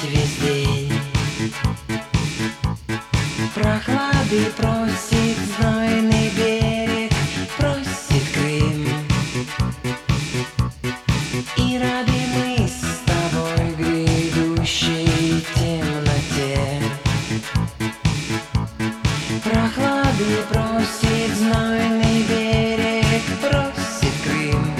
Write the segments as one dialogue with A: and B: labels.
A: весь день. Прохлады просит знойный берег, просит Крым. И рады мы с тобой грядущей темноте. Прохлады просит знойный берег, просит Крым.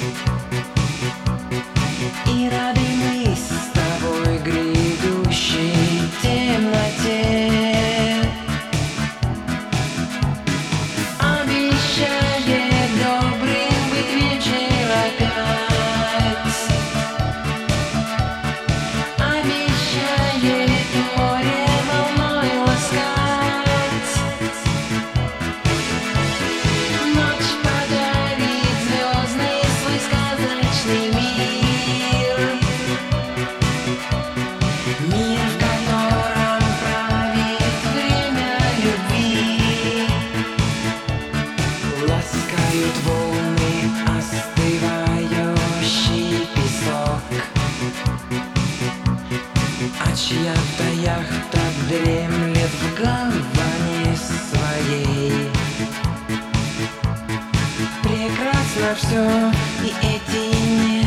A: И рады мы с тобой грядущей темноте. Обещает добрым быть вечер опять. Обещает море волной ласкать. Ночь подарит звездный свой сказочный мир. Мир, в котором правит время любви. Ласкают волны остывающий песок, а чья-то яхта дремлет в гавани своей. Прекрасно все, и эти